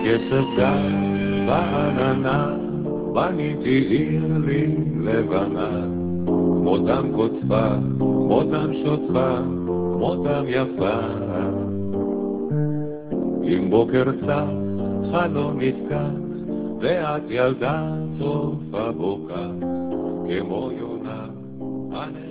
בקצב גל בעננה, בניתי עיר לי לבנה, כמו דם קוצפה, כמו דם שוטפה, כמו דם יפה. עם בוקר צח, חלום נפקח, ואת ילדה צופה בוקה, כמו יונה.